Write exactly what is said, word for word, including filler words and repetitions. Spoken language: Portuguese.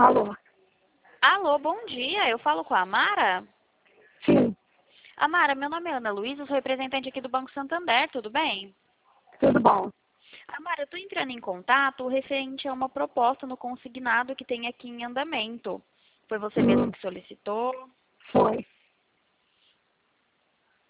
Alô? Alô, bom dia. Eu falo com a Amara? Sim, Amara, meu nome é Ana Luísa, sou representante aqui do Banco Santander, tudo bem? tudo bom. Amara, eu estou entrando em contato referente a uma proposta no consignado que tem aqui em andamento. Foi você mesmo Hum, que solicitou? foi.